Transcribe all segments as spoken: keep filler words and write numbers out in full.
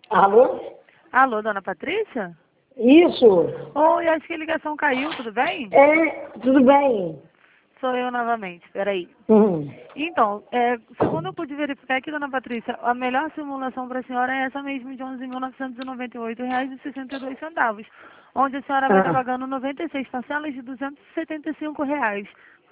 Alô? Alô, dona Patrícia? Isso? Oi, acho que a ligação caiu, tudo bem? É, tudo bem. Sou eu novamente, peraí. Uhum. Então, é, segundo eu pude verificar aqui, dona Patrícia, a melhor simulação para a senhora é essa mesmo de onze mil novecentos e noventa e oito reais e sessenta e dois centavos, onde a senhora vai estar Ah, pagando noventa e seis parcelas de duzentos e setenta e cinco reais.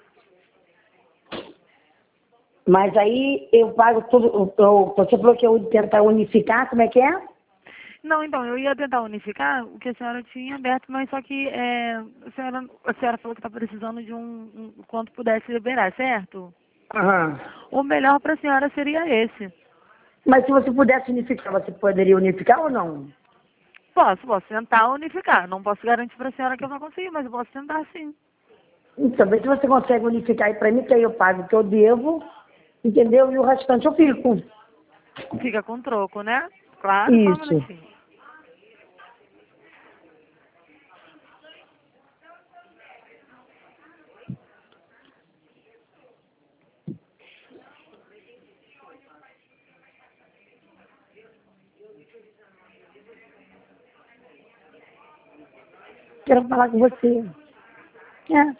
mas aí eu pago tudo. Eu, você falou que eu ia tentar unificar, como é que é? Não, então, eu ia tentar unificar o que a senhora tinha aberto, mas só que é, a, senhora, a senhora falou que está precisando de um, um quanto pudesse liberar, certo? Aham. O melhor para a senhora seria esse. Mas se você pudesse unificar, você poderia unificar ou não? Posso, posso tentar unificar. Não posso garantir para a senhora que eu vou conseguir, mas eu posso tentar sim. Então, vê se você consegue unificar aí pra mim, que aí eu pago o que eu devo, entendeu? E o restante eu fico. Fica com troco, né? Claro, só um Isso. minutinho. Quero falar com você. É.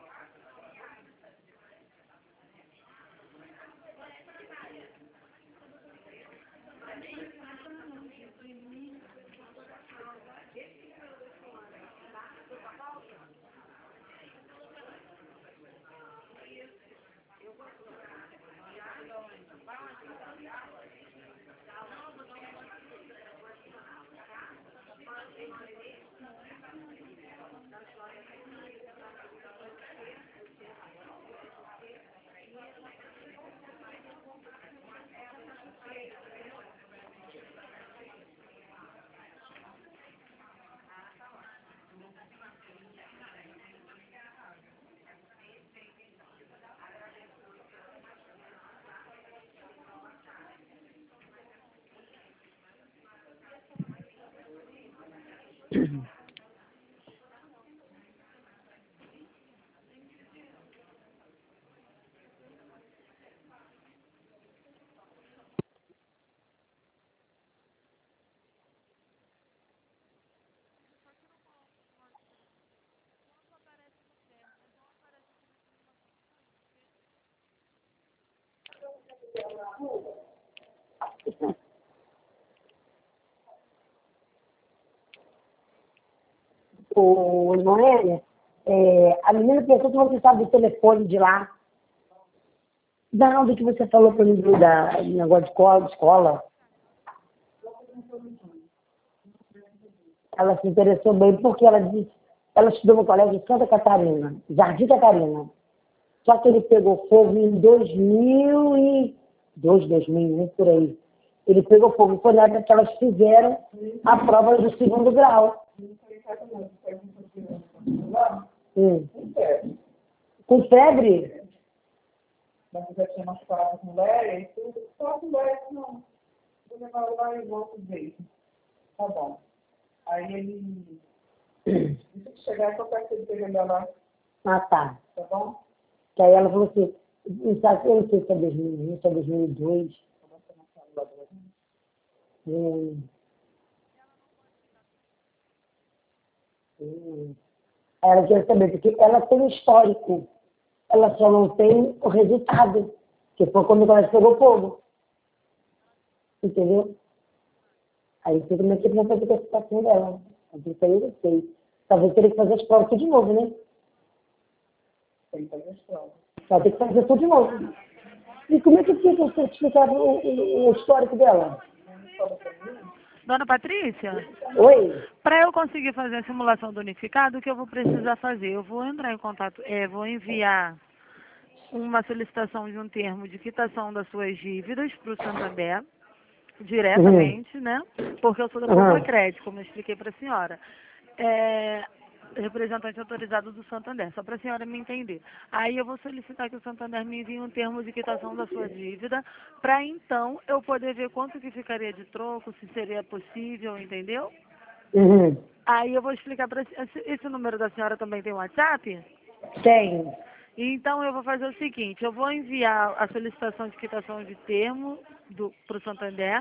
Ô, Noélia, é, a menina pensou que você sabe do telefone de lá. Não, do que você falou para mim do da, do negócio de escola, escola. Ela se interessou bem porque ela disse, ela estudou no colégio em Santa Catarina, Jardim Catarina. Só que ele pegou fogo em dois mil e dois, dois mil, né, por aí. Ele pegou fogo. Foi na época que elas fizeram a prova do segundo grau. Hum. Com febre? Mas você já tinha machucado com mulher, e tudo, só com mulher, não. Vou levar lá e volto ver. Tá bom. Aí ele disse que chegar só perto de pegar lá, Ah, tá. tá bom? Que aí ela falou assim, não sabe, eu não sei se é dois mil e um, se é dois mil e dois. Hum. Hum. Aí ela quer saber, porque ela tem um histórico. Ela só não tem o resultado. Que foi quando ela pegou fogo. Entendeu? Aí você como é que vai fazer com a situação dela. Isso aí eu não sei. Talvez teria que fazer as provas tudo de novo, né? Tem que fazer as provas. Vai ter que fazer tudo de novo. E como é que fica o certificado, o, o, o histórico dela? Dona Patrícia, Oi? para eu conseguir fazer a simulação do unificado, o que eu vou precisar fazer? Eu vou entrar em contato, é, vou enviar uma solicitação de um termo de quitação das suas dívidas para o Santander, Uhum. diretamente, né? Porque eu sou da Poupa Uhum. Crédito, como eu expliquei para a senhora. É, representante autorizado do Santander, só para a senhora me entender. Aí eu vou solicitar que o Santander me envie um termo de quitação da sua dívida, para então eu poder ver quanto que ficaria de troco, se seria possível, entendeu? Uhum. Aí eu vou explicar para esse, esse número da senhora também tem WhatsApp? Tem. Então eu vou fazer o seguinte, eu vou enviar a solicitação de quitação de termo para o Santander,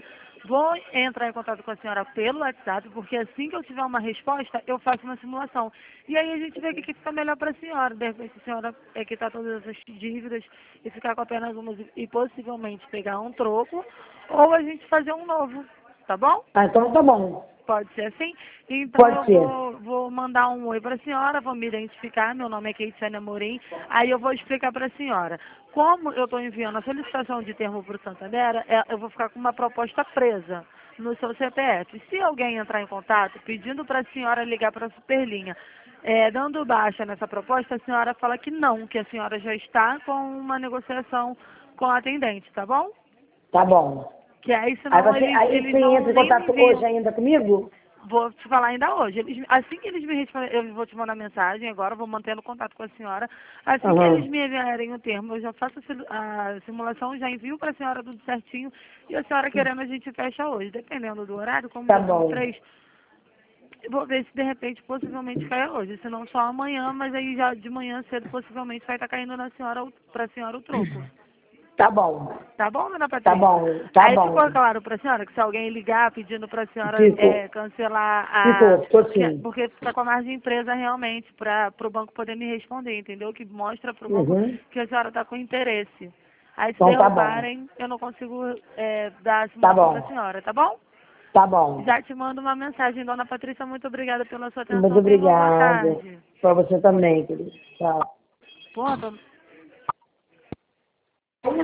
Vou entrar em contato com a senhora pelo WhatsApp, porque assim que eu tiver uma resposta, eu faço uma simulação. E aí a gente vê o que que fica melhor para a senhora. De repente a senhora é, quitar todas essas dívidas e ficar com apenas uma e possivelmente pegar um troco, ou a gente fazer um novo, tá bom? Ah, então tá bom. Pode ser assim? Então Pode eu ser. vou, vou mandar um oi para a senhora, vou me identificar, meu nome é Keitiane Amorim, aí eu vou explicar para a senhora. Como eu estou enviando a solicitação de termo para o Santander, é, eu vou ficar com uma proposta presa no seu C P F. Se alguém entrar em contato pedindo para a senhora ligar para a Superlinha, é, dando baixa nessa proposta, a senhora fala que não, que a senhora já está com uma negociação com a atendente, tá bom? Tá bom. Que aí, Aí senão você, eles, aí eles você não entra em nem me contato enviam. hoje ainda comigo? Vou te falar ainda hoje. Eles, assim que eles me responderem, eu vou te mandar mensagem agora, vou mantendo contato com a senhora. Assim que eles Aham. me enviarem o termo, eu já faço a sil- a simulação, já envio para a senhora tudo certinho. E a senhora querendo, a gente fecha hoje. Dependendo do horário, como Tá já são bom. três, eu vou ver se de repente possivelmente cai hoje. Se não só amanhã, mas aí já de manhã cedo possivelmente vai estar caindo na senhora, para a senhora o troco. Tá bom. Tá bom, dona Tá Patrícia? bom. Tá Aí bom. ficou claro para a senhora que se alguém ligar pedindo para a senhora Ficou. é, cancelar a... Ficou, ficou que- sim. Porque fica com a margem empresa realmente, para o banco poder me responder, entendeu? Que mostra para o banco Uhum. que a senhora está com interesse. Aí se Então tá bom. derrubarem, eu não consigo é, dar a Tá simulação para a bom. senhora, tá bom? Tá bom. Já te mando uma mensagem, dona Patrícia, muito obrigada pela sua Muito atenção. Tenha uma boa obrigada. tarde. Pra você também, querido. Tchau. Pô, tô...